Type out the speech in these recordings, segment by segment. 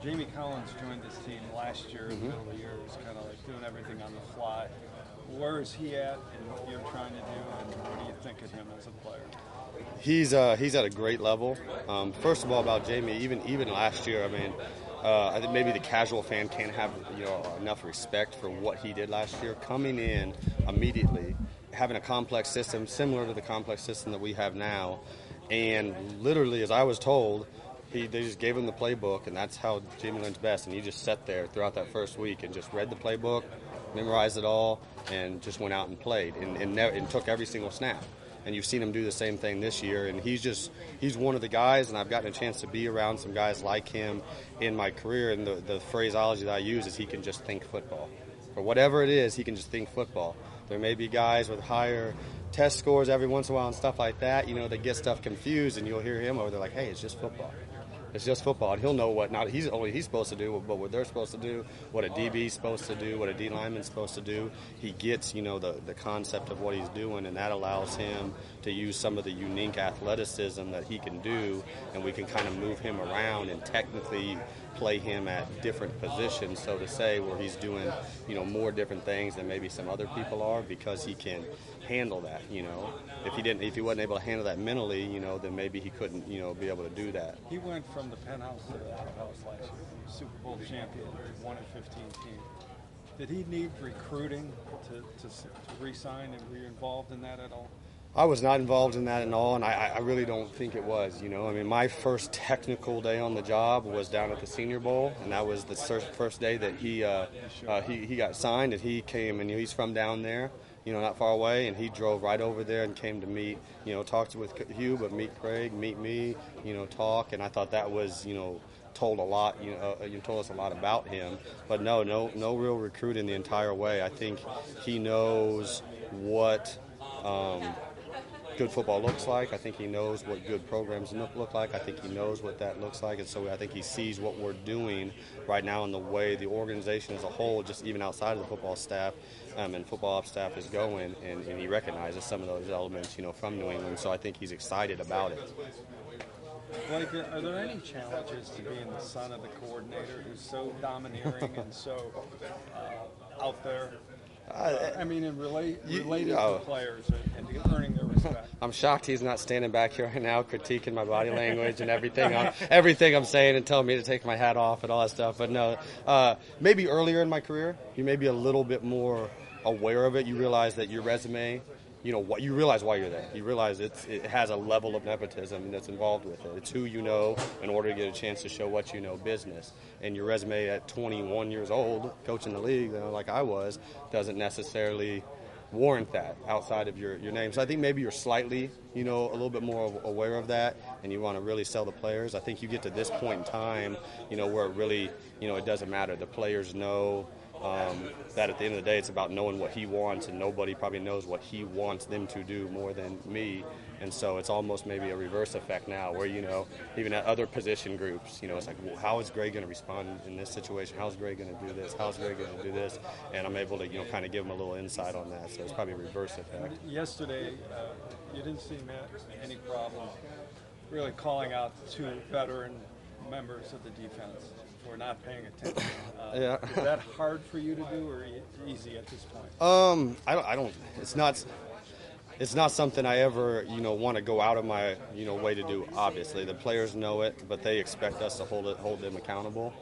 Jamie Collins joined this team last year in the middle of the year. He was kind of like doing everything on the fly. Where is he at in what you're trying to do, and what do you think of him as a player? He's at a great level. First of all, about Jamie, even last year, I mean, I think maybe the casual fan can't have enough respect for what he did last year. Coming in immediately, having a complex system similar to the complex system that we have now, and literally, as I was told, they just gave him the playbook, and that's how Jamie learns best. And he just sat there throughout that first week and just read the playbook, memorized it all, and just went out and played and took every single snap. And you've seen him do the same thing this year, and he's one of the guys, and I've gotten a chance to be around some guys like him in my career, and the phraseology that I use is he can just think football. For whatever it is, he can just think football. There may be guys with higher test scores every once in a while and stuff like that, that get stuff confused, and you'll hear him over there like, hey, it's just football. It's just football, and he'll know what not he's supposed to do, but what they're supposed to do, what a DB's supposed to do, what a D lineman's supposed to do. He gets, the concept of what he's doing, and that allows him to use some of the unique athleticism that he can do, and we can kind of move him around and technically play him at different positions, so to say, where he's doing, more different things than maybe some other people are, because he can handle that. If he wasn't able to handle that mentally, then maybe he couldn't, be able to do that. He went from the penthouse to the outhouse last year. Super Bowl champion, 1-15 team. Did he need recruiting to re-sign, and were you involved in that at all? I was not involved in that at all, and I really don't think it was. My first technical day on the job was down at the Senior Bowl, and that was the first day that he got signed, and he came, and he's from down there, not far away, and he drove right over there and came to meet, talked with Hugh, but meet Craig, meet me, talk, and I thought that was, told a lot, you told us a lot about him, but no real recruiting the entire way. I think he knows what good football looks like. I think he knows what good programs look like. I think he knows what that looks like, and so I think he sees what we're doing right now in the way the organization as a whole, just even outside of the football staff and football ops staff is going, and he recognizes some of those elements, from New England, so I think he's excited about it. Blake, are there any challenges to being the son of the coordinator who's so domineering and so out there? Related to players and earning their respect. I'm shocked he's not standing back here right now critiquing my body language and everything I'm saying and telling me to take my hat off and all that stuff. But no, maybe earlier in my career, you may be a little bit more aware of it. You realize that your resume, you realize why you're there. You realize it has a level of nepotism that's involved with it. It's who you know in order to get a chance to show what you know business. And your resume at 21 years old, coaching the league, like I was, doesn't necessarily warrant that outside of your name. So I think maybe you're slightly, a little bit more aware of that, and you want to really sell the players. I think you get to this point in time, where it really, it doesn't matter. The players know that at the end of the day, it's about knowing what he wants, and nobody probably knows what he wants them to do more than me. And so it's almost maybe a reverse effect now where, even at other position groups, it's like, well, how is Greg going to respond in this situation? How's Greg going to do this? How's Greg going to do this? And I'm able to, kind of give him a little insight on that. So it's probably a reverse effect. Yesterday, you didn't seem to have any problem really calling out two veteran members of the defense for not paying attention. Yeah. Is that hard for you to do, or easy at this point? I don't. It's not something I ever, want to go out of my, way to do. Obviously, the players know it, but they expect us to hold them accountable.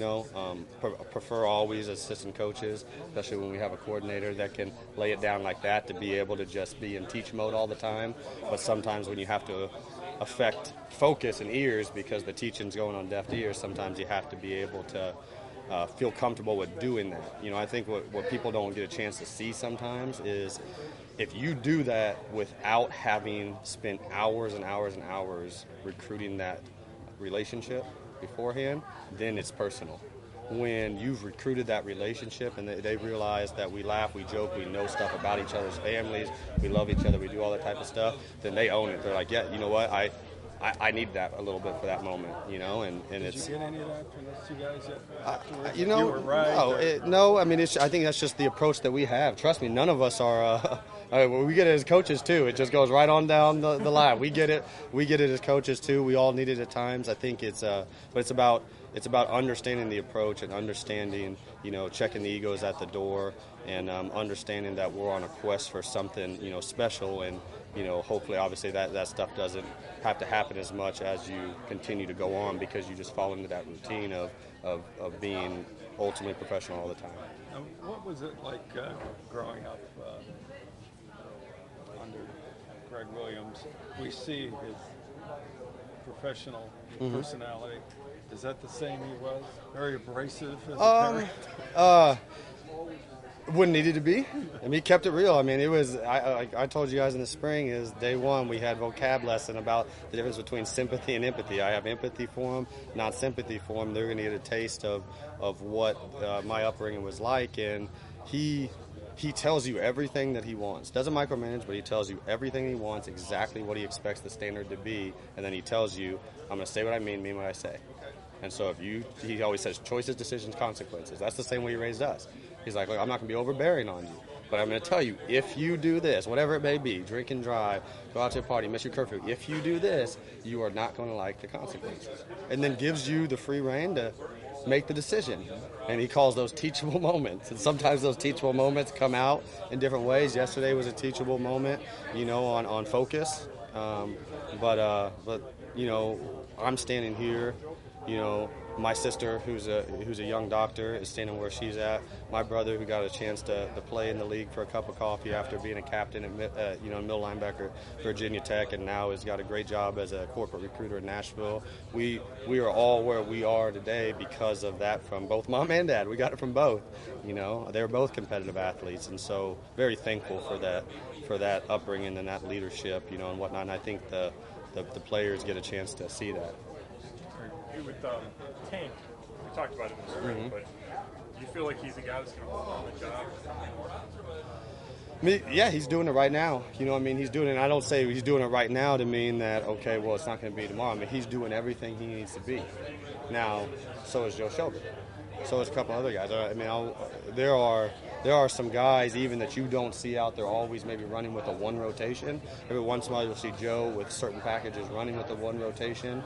Prefer always assistant coaches, especially when we have a coordinator that can lay it down like that, to be able to just be in teach mode all the time. But sometimes when you have to affect focus and ears because the teaching's going on deaf ears, sometimes you have to be able to feel comfortable with doing that. I think what people don't get a chance to see sometimes is if you do that without having spent hours and hours and hours recruiting that relationship beforehand, then it's personal. When you've recruited that relationship and they realize that we laugh, we joke, we know stuff about each other's families, we love each other, we do all that type of stuff, then they own it. They're like, yeah, you know what, I need that a little bit for that moment, and it's. Did you get any of that from those two guys yet? You were right. No. I think that's just the approach that we have. Trust me, none of us are. We get it as coaches too. It just goes right on down the line. We get it. We get it as coaches too. We all need it at times. I think it's. But it's about it's about understanding the approach and understanding, checking the egos at the door, and understanding that we're on a quest for something, special, and hopefully, obviously, that stuff doesn't have to happen as much as you continue to go on, because you just fall into that routine of being ultimately professional all the time. What was it like growing up under Greg Williams? We see his professional personality. Is that the same he was? Very abrasive as a parent? Wouldn't need it to be. I mean, he kept it real. I mean, it was. I told you guys in the spring, is day one we had vocab lesson about the difference between sympathy and empathy. I have empathy for him, not sympathy for him. They're going to get a taste of what my upbringing was like, and he tells you everything that he wants. Doesn't micromanage, but he tells you everything he wants, exactly what he expects the standard to be, and then he tells you, I'm going to say what I mean what I say. And so he always says choices, decisions, consequences. That's the same way he raised us. He's like, look, I'm not going to be overbearing on you, but I'm going to tell you, if you do this, whatever it may be, drink and drive, go out to a party, miss your curfew, if you do this, you are not going to like the consequences. And then gives you the free rein to make the decision. And he calls those teachable moments. And sometimes those teachable moments come out in different ways. Yesterday was a teachable moment, on focus. But I'm standing here, my sister, who's a young doctor, is standing where she's at. My brother, who got a chance to play in the league for a cup of coffee after being a captain at middle linebacker at Virginia Tech, and now has got a great job as a corporate recruiter in Nashville. We are all where we are today because of that from both mom and dad. We got it from both. They were both competitive athletes, and so very thankful for that upbringing and that leadership, and whatnot. And I think the players get a chance to see that. With Tank, we talked about it in the spring, but do you feel like he's a guy that's going to hold on the job? I mean, yeah, he's doing it right now. He's doing it. I don't say he's doing it right now to mean that, okay, well, it's not going to be tomorrow. I mean, he's doing everything he needs to be. Now, so is Joe Schobert. So is a couple other guys. There are some guys even that you don't see out there always maybe running with a one rotation. Every once in a while you'll see Joe with certain packages running with the one rotation.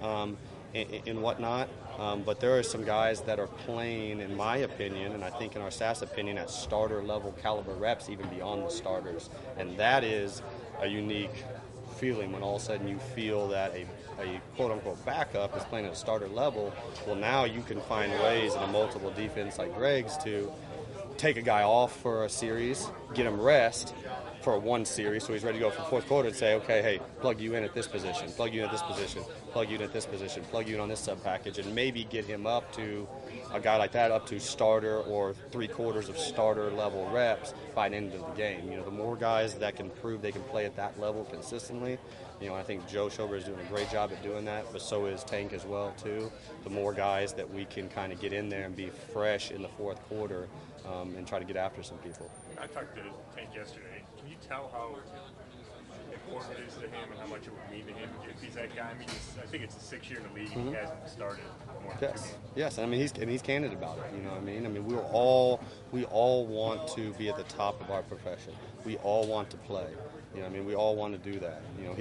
And whatnot, but there are some guys that are playing, in my opinion, and I think in our staff's opinion, at starter level caliber reps, even beyond the starters, and that is a unique feeling when all of a sudden you feel that a quote-unquote backup is playing at a starter level. Well, now you can find ways in a multiple defense like Greg's to take a guy off for a series, get him rest for one series, so he's ready to go for fourth quarter, and say, okay, hey, plug you in at this position, plug you in at this position, plug you in at this position, plug you in on this sub package, and maybe get him up to a guy like that, up to starter or 3/4 of starter level reps by the end of the game. The more guys that can prove they can play at that level consistently, I think Joe Schobert is doing a great job at doing that, but so is Tank as well too. The more guys that we can kind of get in there and be fresh in the fourth quarter and try to get after some people. I talked to Tank yesterday. Can you tell how important it is to him and how much it would mean to him if he's that guy? I think it's the 6th year in the league and he hasn't started more than 2 games. Yes. He's candid about it. We all want to be at the top of our profession. We all want to play. We all want to do that.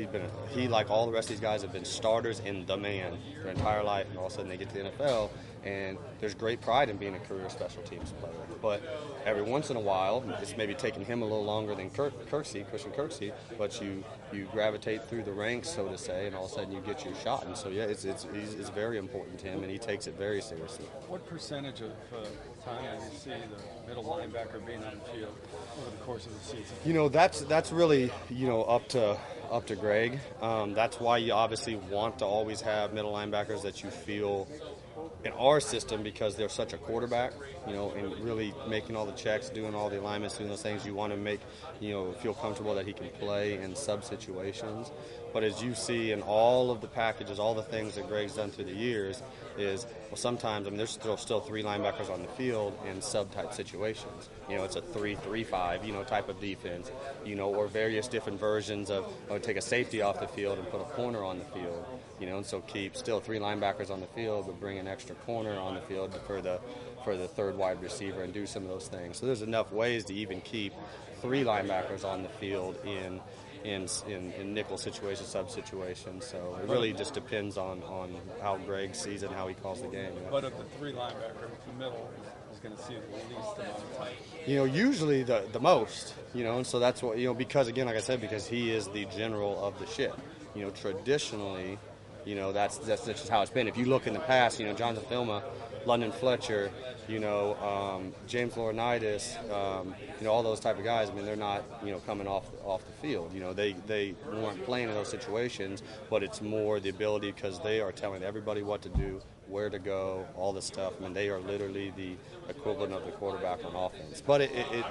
He like all the rest of these guys have been starters in the man their entire life, and all of a sudden they get to the NFL, and there's great pride in being a career special teams player. But every once in a while, it's maybe taking him a little longer than Christian Kirksey, but you gravitate through the ranks, so to say, and all of a sudden you get your shot. And so yeah, it's very important to him, and he takes it very seriously. What percentage of time do you see the middle linebacker being on the field over the course of the season? That's really up to Greg. That's why you obviously want to always have middle linebackers that you feel in our system, because they're such a quarterback, and really making all the checks, doing all the alignments, doing those things. You want to make, feel comfortable that he can play in sub situations. But as you see in all of the packages, all the things that Greg's done through the years is, well, sometimes, there's still 3 linebackers on the field in sub-type situations. It's a 3-3-5, type of defense, or various different versions of, take a safety off the field and put a corner on the field, and so keep still 3 linebackers on the field, but bring an extra corner on the field for the third wide receiver and do some of those things. So there's enough ways to even keep 3 linebackers on the field in in nickel situations, sub situations. So it really just depends on how Greg sees it and how he calls the game. You know? But of the three linebackers, the middle is going to see the least amount of time. You know, usually the most, you know, and so that's what, you know, because again, like I said, because he is the general of the ship. You know, traditionally, you know, that's just how it's been. If you look in the past, you know, Jonathan Filma, London Fletcher, you know, James Laurinaitis, you know, all those type of guys. I mean, they're not, you know, coming off the field. You know, they weren't playing in those situations, but it's more the ability because they are telling everybody what to do, where to go, all this stuff. I mean, they are literally the equivalent of the quarterback on offense. But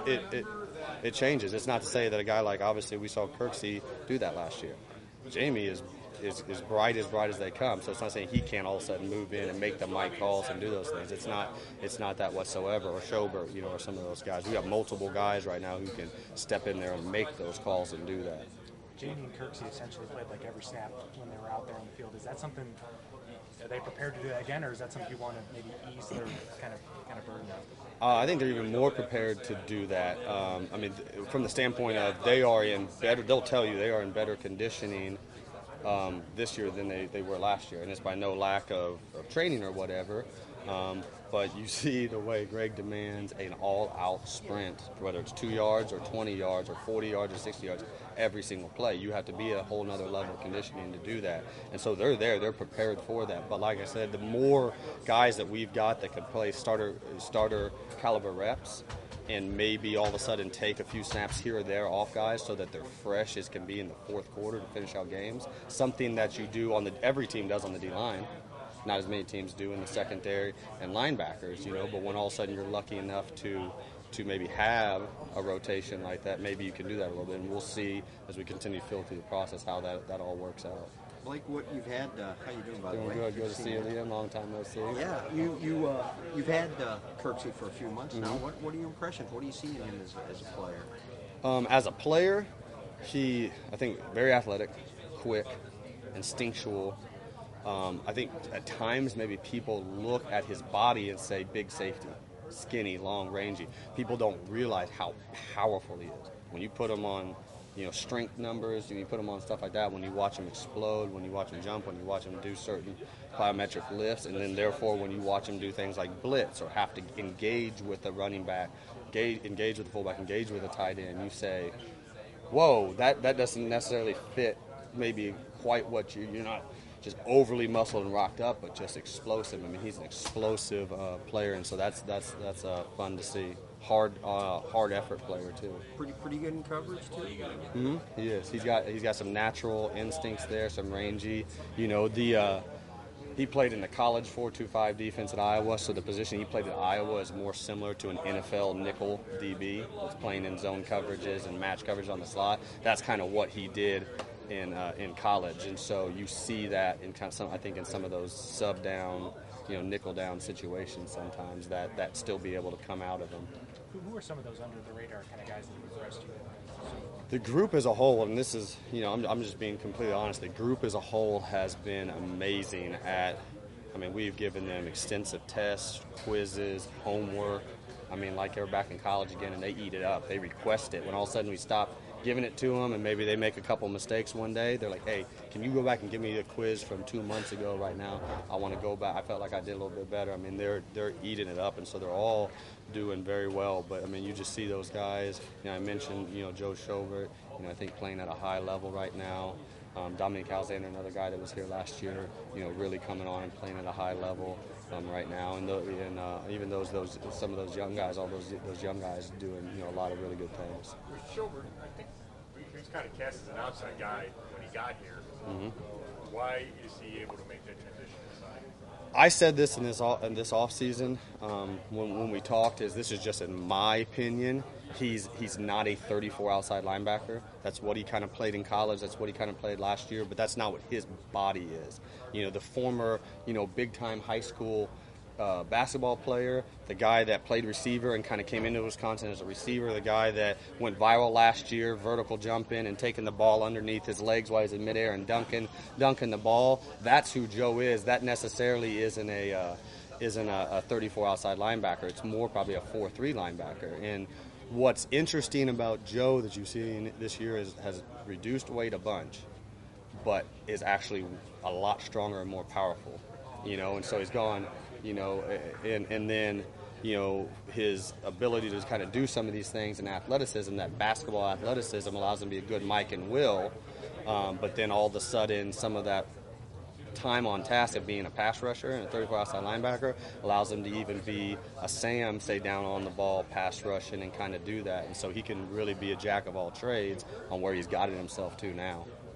it changes. It's not to say that a guy like, obviously, we saw Kirksey do that last year. Jamie is bright as they come. So it's not saying he can't all of a sudden move in and make the mic calls and do those things. It's not that whatsoever. Or Schobert, you know, or some of those guys. We have multiple guys right now who can step in there and make those calls and do that. Jamie and Kirksey essentially played like every snap when they were out there on the field. Is that something? Are they prepared to do that again, or is that something you want to maybe ease their kind of burden off? I think they're even more prepared to do that. I mean, from the standpoint of they are in better. They'll tell you they are in better conditioning this year than they were last year, and it's by no lack of training or whatever. But you see the way Greg demands an all-out sprint, whether it's 2 yards or 20 yards or 40 yards or 60 yards, every single play. You have to be at a whole nother level of conditioning to do that. And so they're prepared for that. But like I said, the more guys that we've got that could play starter caliber reps and maybe all of a sudden take a few snaps here or there off guys so that they're fresh as can be in the fourth quarter to finish out games, something that you do every team does on the D-line. Not as many teams do in the secondary and linebackers, you know, but when all of a sudden you're lucky enough to maybe have a rotation like that, maybe you can do that a little bit, and we'll see as we continue to fill through the process how that all works out. Blake, what you've had, how you doing, by the way? Doing good. Good to see you, Liam. Long time no see. Yeah, you've had Kirksey for a few months now. What are your impressions? What do you see in him as a player? As a player, I think, very athletic, quick, instinctual. I think at times maybe people look at his body and say big safety, skinny, long, rangy. People don't realize how powerful he is. When you put him on, you know, strength numbers, when you put him on stuff like that, when you watch him explode, when you watch him jump, when you watch him do certain plyometric lifts, and then therefore when you watch him do things like blitz or have to engage with the running back, engage with the fullback, engage with the tight end, you say, whoa, that doesn't necessarily fit maybe quite what you're not just overly muscled and rocked up, but just explosive. I mean, he's an explosive player, and so that's fun to see. Hard effort player too. Pretty good in coverage too. Mm-hmm. He is. He's got some natural instincts there, some rangy. You know, he played in the college 4-2-5 defense at Iowa, so the position he played at Iowa is more similar to an NFL nickel DB. That's playing in zone coverages and match coverage on the slot. That's kind of what he did in college, and so you see that in kind of I think in some of those sub down, you know, nickel down situations sometimes that still be able to come out of them. Who are some of those under the radar kind of guys that have impressed you? The group as a whole, and this is, you know, I'm just being completely honest, the group as a whole has been amazing I mean, we've given them extensive tests, quizzes, homework. I mean, like they're back in college again, and they eat it up. They request it. When all of a sudden we stop giving it to them and maybe they make a couple mistakes one day, they're like, hey, can you go back and give me a quiz from 2 months ago right now? I want to go back. I felt like I did a little bit better. I mean, they're eating it up, and so they're all doing very well. But, I mean, you just see those guys. You know, I mentioned, you know, Joe Schobert, you know, I think playing at a high level right now. Dominic Alexander, another guy that was here last year, you know, really coming on and playing at a high level right now. And even some of those young guys, all those young guys doing, you know, a lot of really good things. With Schobert, I think he was kind of cast as an outside guy when he got here. Mm-hmm. Why is he able to make that transition inside? I said this in this off season when we talked. This is just in my opinion. He's not a 34 outside linebacker. That's what he kind of played in college. That's what he kind of played last year. But that's not what his body is. You know, the former, you know, big time high school basketball player, the guy that played receiver and kind of came into Wisconsin as a receiver, the guy that went viral last year, vertical jumping and taking the ball underneath his legs while he's in midair and dunking the ball. That's who Joe is. That necessarily isn't a 34 outside linebacker. It's more probably a 4-3 linebacker. And What's interesting about Joe that you've seen this year is has reduced weight a bunch, but is actually a lot stronger and more powerful, and so he's gone, and then, his ability to kind of do some of these things in athleticism, that basketball athleticism allows him to be a good Mike and Will, but then all of a sudden some of that time on task of being a pass rusher and a 34 outside linebacker allows him to even be a Sam, say, down on the ball, pass rushing, and kind of do that. And so he can really be a jack of all trades on where he's gotten himself to now.